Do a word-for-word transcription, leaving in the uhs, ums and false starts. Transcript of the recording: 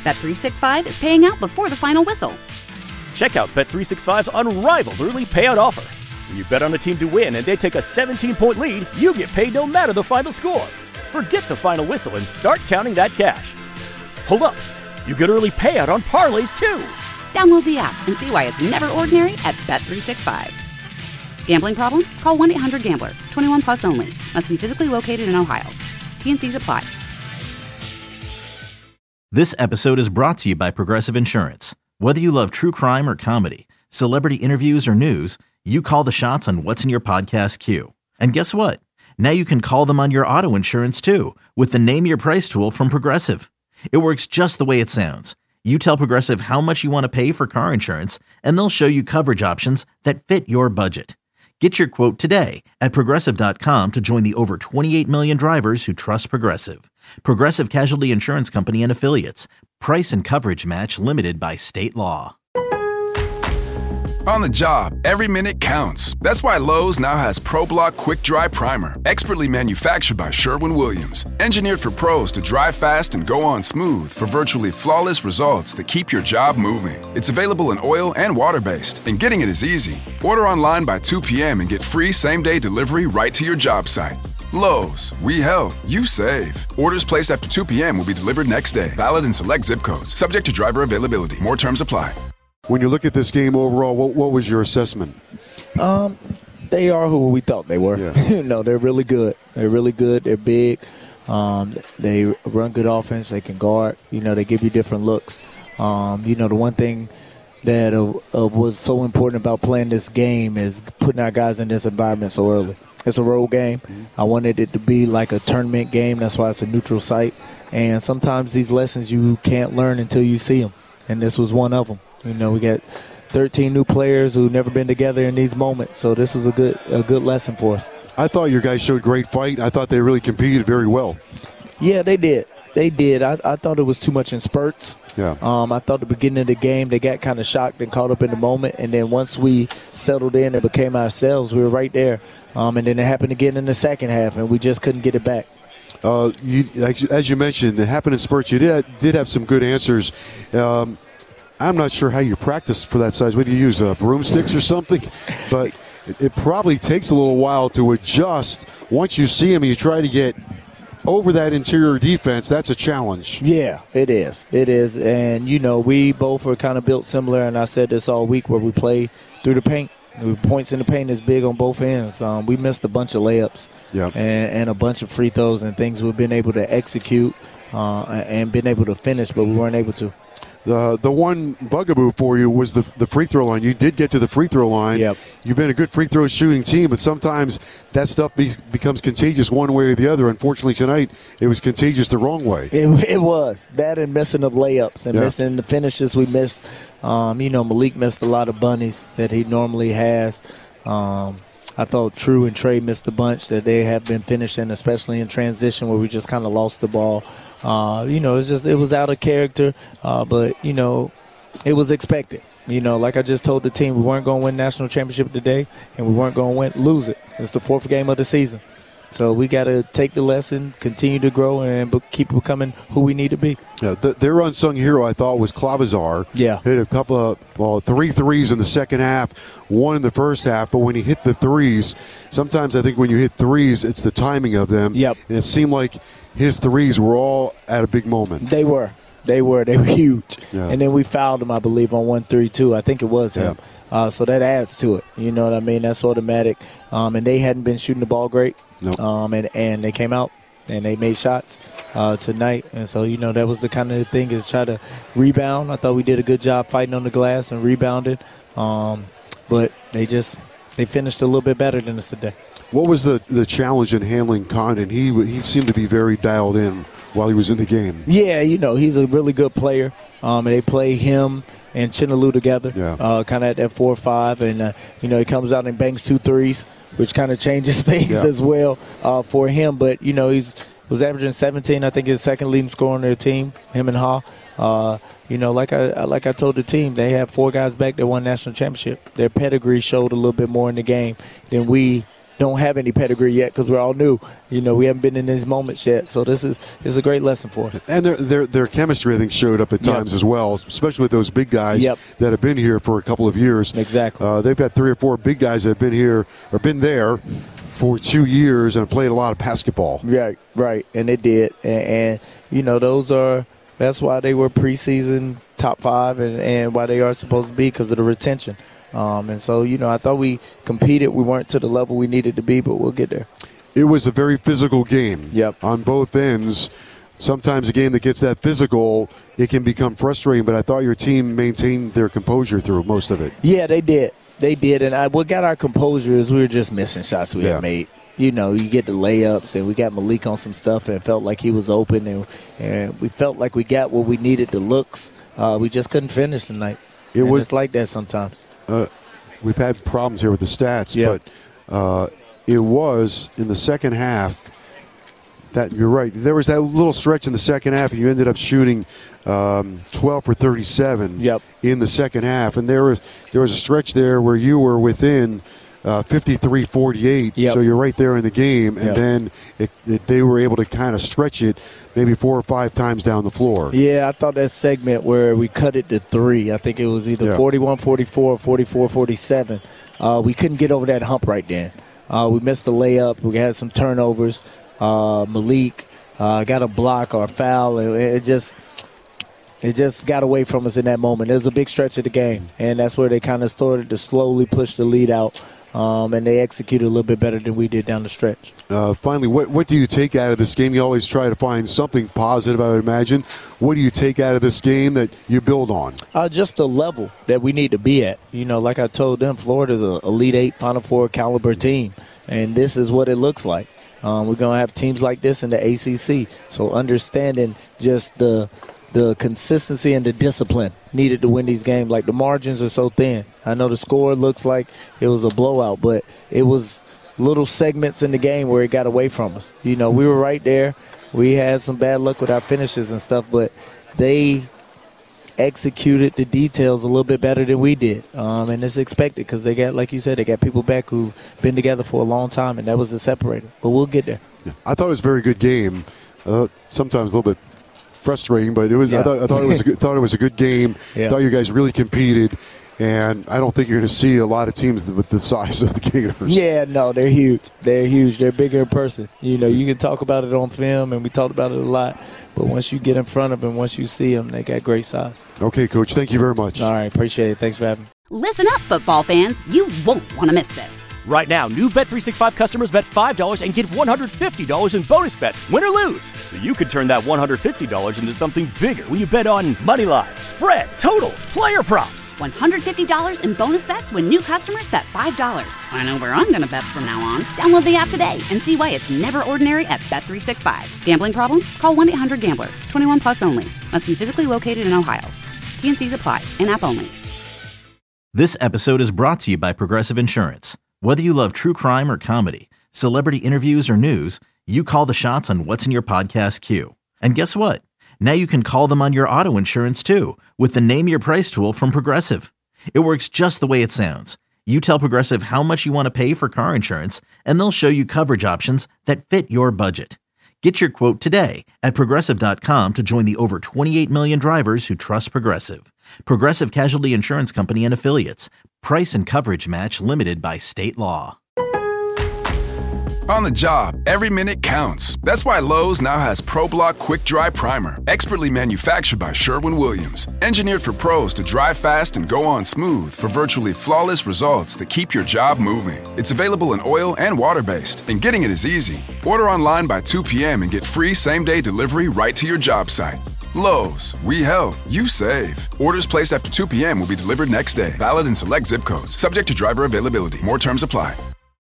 Bet three sixty-five is paying out before the final whistle. Check out Bet three sixty-five's unrivaled early payout offer. When you bet on a team to win and they take a seventeen-point lead, you get paid no matter the final score. Forget the final whistle and start counting that cash. Hold up. You get early payout on parlays, too. Download the app and see why it's never ordinary at Bet three sixty-five. Gambling problem? Call one eight hundred gambler. twenty-one plus only. Must be physically located in Ohio. T N Cs apply. This episode is brought to you by Progressive Insurance. Whether you love true crime or comedy, celebrity interviews or news, you call the shots on what's in your podcast queue. And guess what? Now you can call them on your auto insurance too with the Name Your Price tool from Progressive. It works just the way it sounds. You tell Progressive how much you want to pay for car insurance, and they'll show you coverage options that fit your budget. Get your quote today at Progressive dot com to join the over twenty-eight million drivers who trust Progressive. Progressive Casualty Insurance Company and Affiliates. Price and coverage match limited by state law. On the job, every minute counts. That's why Lowe's now has ProBlock Quick Dry Primer, expertly manufactured by Sherwin-Williams. Engineered for pros to dry fast and go on smooth for virtually flawless results that keep your job moving. It's available in oil and water-based, and getting it is easy. Order online by two p.m. and get free same-day delivery right to your job site. Lowe's, we help, you save. Orders placed after two p.m. will be delivered next day. Valid in select zip codes. Subject to driver availability. More terms apply. When you look at this game overall, what, what was your assessment? Um, they are who we thought they were. Yeah. you know, they're really good. They're really good. They're big. Um, they run good offense. They can guard. You know, they give you different looks. Um, you know, the one thing that uh, uh, was so important about playing this game is putting our guys in this environment so early. It's a road game. Mm-hmm. I wanted it to be like a tournament game. That's why it's a neutral site. And sometimes these lessons you can't learn until you see them. And this was one of them. You know, we got thirteen new players who've never been together in these moments, so this was a good a good lesson for us. I thought your guys showed great fight. I thought they really competed very well. Yeah, they did. They did. I, I thought it was too much in spurts. Yeah. Um, I thought the beginning of the game they got kind of shocked and caught up in the moment, and then once we settled in and became ourselves, we were right there. Um, and then it happened again in the second half, and we just couldn't get it back. Uh, you, as you mentioned, it happened in spurts. You did did have some good answers. Um, I'm not sure how you practice for that size. What do you use, uh, broomsticks or something? But it, it probably takes a little while to adjust. Once you see them and you try to get over that interior defense, that's a challenge. Yeah, it is. It is. And, you know, we both are kind of built similar, and I said this all week where we play through the paint. Points in the paint is big on both ends. Um, we missed a bunch of layups yep. and, and a bunch of free throws and things we've been able to execute uh, and been able to finish, but we weren't able to. The the one bugaboo for you was the the free throw line. You did get to the free throw line. Yep. You've been a good free throw shooting team, but sometimes that stuff be, becomes contagious one way or the other. Unfortunately, tonight it was contagious the wrong way. It, it was. That and missing of layups and yeah. missing the finishes we missed. Um, you know, Malik missed a lot of bunnies that he normally has. Um, I thought True and Trey missed a bunch that they have been finishing, especially in transition where we just kind of lost the ball. Uh, you know, it's just it was out of character, uh, but, you know, it was expected. You know, like I just told the team, we weren't going to win national championship today, and we weren't going to win lose it. It's the fourth game of the season. So we got to take the lesson, continue to grow, and keep becoming who we need to be. Yeah, the, their unsung hero, I thought, was Clavazar. Yeah. Hit a couple of, well, three threes in the second half, one in the first half. But when he hit the threes, sometimes I think when you hit threes, it's the timing of them. Yep. And it seemed like his threes were all at a big moment. They were. They were. They were huge. Yeah. And then we fouled him, I believe, on one three, too. I think it was him. Yeah. Uh, so that adds to it. You know what I mean? That's automatic. Um, and they hadn't been shooting the ball great. Nope. Um, and, and they came out and they made shots uh, tonight. And so, you know, that was the kind of thing is try to rebound. I thought we did a good job fighting on the glass and rebounded. Um, but they just they finished a little bit better than us today. What was the, the challenge in handling Condon? He he seemed to be very dialed in while he was in the game. Yeah, you know, he's a really good player. Um, and they play him and Chinaloo together, yeah. uh, kind of at that four or five. And, uh, you know, he comes out and bangs two threes, which kind of changes things yeah. as well uh, for him. But, you know, he's was averaging seventeen, I think his second leading scorer on their team, him and Ha. Uh, you know, like I like I told the team, they have four guys back that won national championship. Their pedigree showed a little bit more in the game than we don't have any pedigree yet because we're all new. You know, we haven't been in these moments yet. So this is, this is a great lesson for us. And their their their chemistry, I think, showed up at times yep. as well, especially with those big guys yep. that have been here for a couple of years. Exactly. Uh, they've got three or four big guys that have been here or been there for two years and played a lot of basketball. Right, right, and they did. And, and you know, those are that's why they were preseason top five and, and why they are supposed to be because of the retention. Um, and so, you know, I thought we competed. We weren't to the level we needed to be, but we'll get there. It was a very physical game yep. on both ends. Sometimes a game that gets that physical, it can become frustrating, but I thought your team maintained their composure through most of it. Yeah, they did. They did. And I, what got our composure is we were just missing shots we yeah. had made. You know, you get the layups, and we got Malik on some stuff and felt like he was open, and, and we felt like we got what we needed, the looks. Uh, we just couldn't finish tonight. It and was it's like that sometimes. Uh, we've had problems here with the stats, yep. but uh, it was in the second half that you're right. There was that little stretch in the second half, and you ended up shooting um, twelve for thirty-seven yep. in the second half. And there was there was a stretch there where you were within uh, fifty-three forty-eight, yep. so you're right there in the game. And yep. then it, it, they were able to kind of stretch it maybe four or five times down the floor. Yeah, I thought that segment where we cut it to three, I think it was either yeah. forty-one forty-four or forty-four forty-seven. Uh, we couldn't get over that hump right then. Uh, we missed the layup. We had some turnovers. Uh, Malik uh, got a block or a foul. It, it just it just got away from us in that moment. It was a big stretch of the game, and that's where they kind of started to slowly push the lead out. Um, and they executed a little bit better than we did down the stretch. Uh, finally, what what do you take out of this game? You always try to find something positive, I would imagine. What do you take out of this game that you build on? Uh, just the level that we need to be at. You know, like I told them, Florida's an Elite Eight, Final Four caliber team, and this is what it looks like. Um, we're going to have teams like this in the A C C. So understanding just the the consistency and the discipline needed to win these games. Like, the margins are so thin. I know the score looks like it was a blowout, but it was little segments in the game where it got away from us. You know, we were right there. We had some bad luck with our finishes and stuff, but they executed the details a little bit better than we did. Um, and it's expected because they got, like you said, they got people back who've been together for a long time, and that was the separator. But we'll get there. Yeah. I thought it was a very good game. Uh, sometimes a little bit frustrating, but it was. Yeah. I thought, I thought it was. A good, thought it was a good game. Yeah. Thought you guys really competed, and I don't think you're going to see a lot of teams with the size of the Gators. Yeah, no, they're huge. They're huge. They're bigger in person. You know, you can talk about it on film, and we talked about it a lot. But once you get in front of them, once you see them, they got great size. Okay, Coach. Thank you very much. All right, appreciate it. Thanks for having me. Listen up, football fans. You won't want to miss this. Right now, new Bet three sixty-five customers bet five dollars and get one hundred fifty dollars in bonus bets, win or lose. So you could turn that one hundred fifty dollars into something bigger when you bet on money line, spread, totals, player props. one hundred fifty dollars in bonus bets when new customers bet five dollars. I know where I'm going to bet from now on. Download the app today and see why it's never ordinary at Bet three sixty-five. Gambling problem? Call one eight hundred gambler. twenty-one plus only. Must be physically located in Ohio. T N Cs apply. In-app only. This episode is brought to you by Progressive Insurance. Whether you love true crime or comedy, celebrity interviews or news, you call the shots on what's in your podcast queue. And guess what? Now you can call them on your auto insurance too with the Name Your Price tool from Progressive. It works just the way it sounds. You tell Progressive how much you want to pay for car insurance, and they'll show you coverage options that fit your budget. Get your quote today at Progressive dot com to join the over twenty-eight million drivers who trust Progressive. Progressive Casualty Insurance Company and Affiliates. Price and coverage match limited by state law. On the job, every minute counts. That's why Lowe's now has ProBlock Quick Dry Primer, expertly manufactured by Sherwin-Williams. Engineered for pros to dry fast and go on smooth for virtually flawless results that keep your job moving. It's available in oil and water-based, and getting it is easy. Order online by two p.m. and get free same-day delivery right to your job site. Lowe's, we help, you save. Orders placed after two p.m. will be delivered next day. Valid in select zip codes. Subject to driver availability. More terms apply.